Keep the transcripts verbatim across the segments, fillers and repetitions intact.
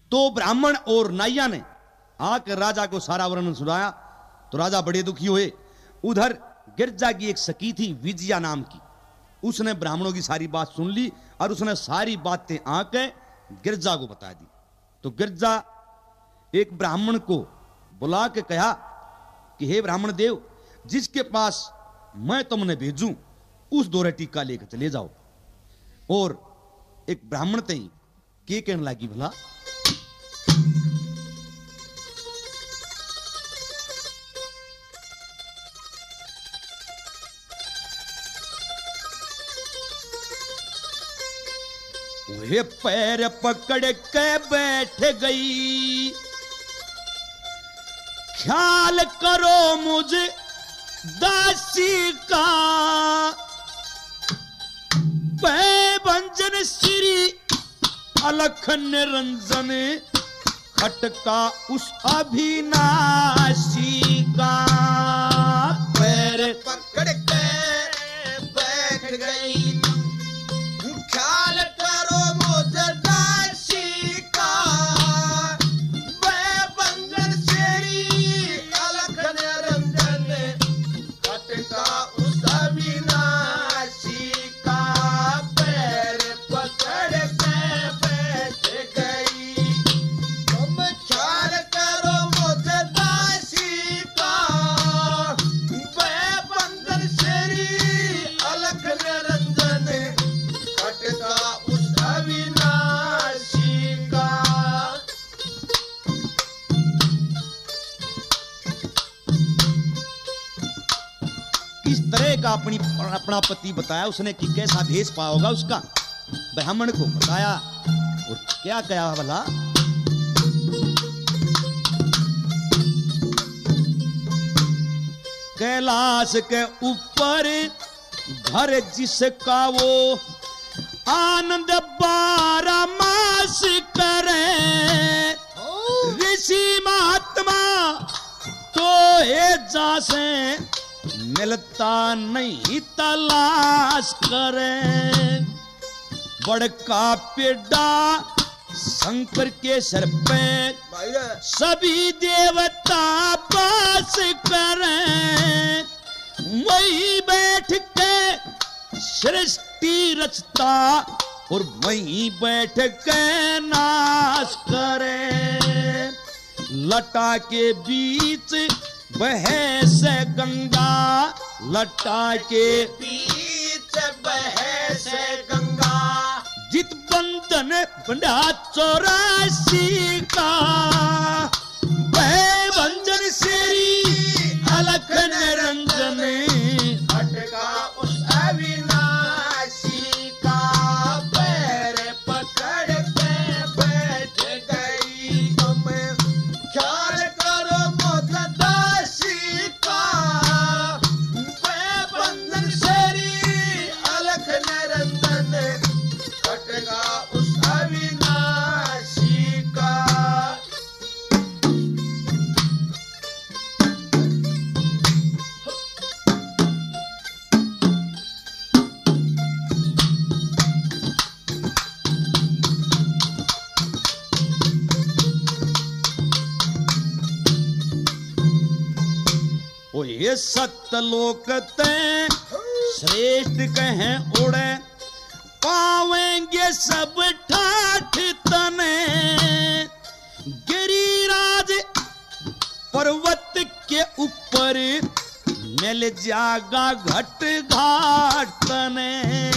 तो ब्राह्मण और नाइया ने आकर राजा को सारा वर्णन सुनाया तो राजा बड़े दुखी हुए। उधर गिरजा की एक सखी थी विजया नाम की, उसने ब्राह्मणों की सारी बात सुन ली और उसने सारी बातें आके गिरजा को बता दी। तो गिरजा एक ब्राह्मण को बुला के कहा कि हे ब्राह्मण देव, जिसके पास मैं तुमने भेजूं उस दोरे टीका लेकर चले जाओ। और एक ब्राह्मण थे के कहने लगी भला, वे पैर पकड़ के बैठ गई, ख्याल करो मुझे दासी का, भंजन श्री अलख निरंजन, खटका उस अभिनाशी का। पैर पकड़ के बैठ गई, ख्याल करो मुझे दासी का, भंजन श्री अलख निरंजन, खटका उस अविनाशी का। पैर पकड़ के बैठ गई, तुम ख्याल करो मुझे दासी का, बंधन श्री अलख निरंजन, खटका उस अविनाशी का। किस तरह का अपनी अपना पति बताया उसने कि कैसा भेष पा होगा उसका, ब्राह्मण को बताया और क्या कहा भला, कैलाश के ऊपर घर जिसका वो आनंद बारह मास करे, ऋषि महात्मा तो हे जासे मिलता नहीं तलाश करे। बड़का पेड़ा शंकर के सर पे सभी देवता बास करें, वही बैठ के सृष्टि रचता और वहीं बैठ के नाश करे। लटा के बीच बहे से गंगा, लटा के बीच बहे से गंगा, जित बंधन बंधा चौरासी का, बहे भंजन श्री अलख निरंजन, खटका उस अविनाशी का। पैर पकड़ के बैठ गई, तुम ख्याल करो मुझे दासी का, बंधन श्री अलख निरंजन, खटका उस अविनाशी का। ओ ये सतलोक ते श्रेष्ठ कहें उड़े, पावेंगे सब ठाठ तने। गिरिराज पर्वत के ऊपर मिल जागा घट घाट तने।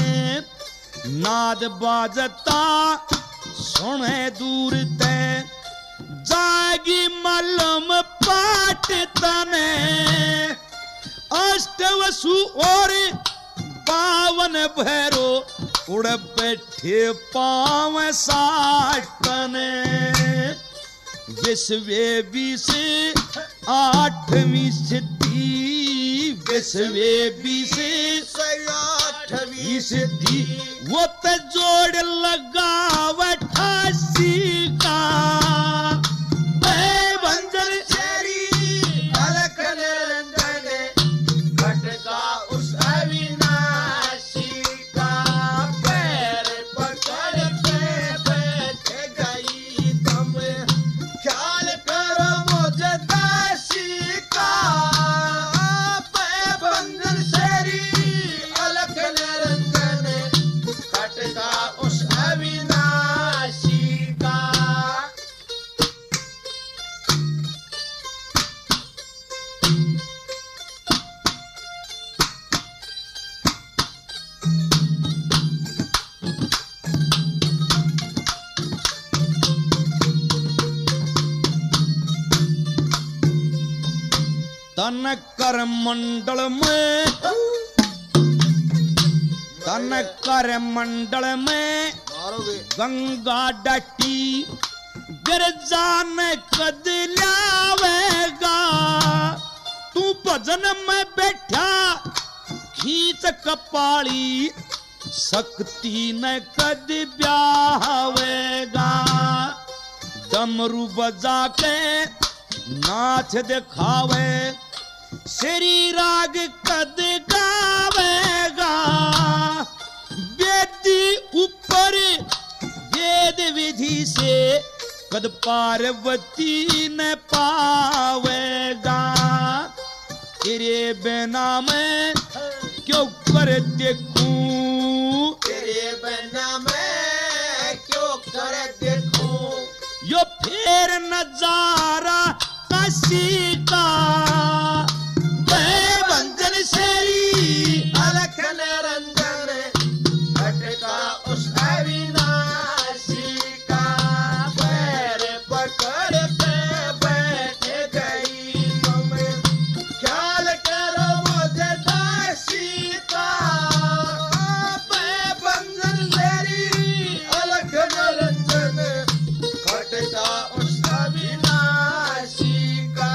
नाद बाजता सुने दूर ते, जागी मलम पाट तने। अष्टवसु और बावन भैरो उड़ बैठे पाव साठ तने। विश्वे बीस आठवीं सिद्धि, विश्वे बीस आठवीं सिद्धि, वो ते जोड़ लगाव अठासी का। बंधन श्री अलख निरंजन, खटका उस अविनाशी का। पैर पकड़ के बैठ गई, तुम तन कर मंडल में तन कर मंडल में गंगा डटी गिरजा ने कद लावेगा तू भजन में बैठा खींच कपाली शक्ति ने कद ब्यावेगा डमरू बजा के नाच दिखावे श्री राग कद गावेगा वेदी ऊपर वेद विधि से कद पार्वती ने पावेगा तेरे बिना मैं क्यों कर देखूं तेरे बिना मैं क्यों कर देखूं यो फिर नजारा काशी का वह बंजन शेरी अलख निरंजन घटका उस अविनाशी का पैर पकड़ के बैठ गई तुम ख्याल करो मुझे दासी का वह बंजन शेरी अलख निरंजन घटका उस अविनाशी का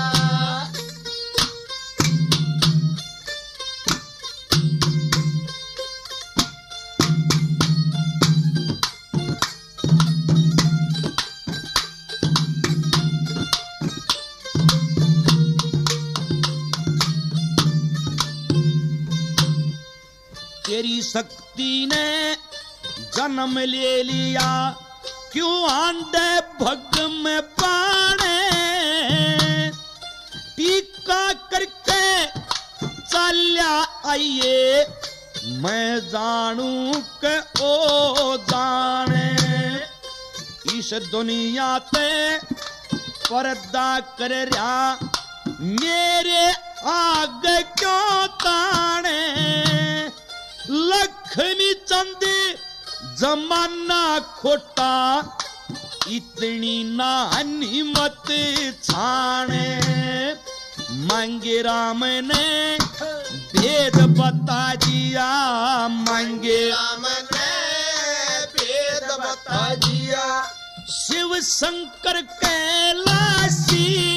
तेरी शक्ति ने जन्म ले लिया क्यों आंडे भग में बाणे टीका करके चल्या आइए मैं जानू के ओ जाने इस दुनिया पे पर्दा कर रहा मेरे आगे क्यों ताने लक्ष्मी चंद जमाना खोटा इतनी नानी मत छाने मांगे राम ने भेद बता दिया मांगे राम ने भेद बता दिया शिव शंकर कैलाशी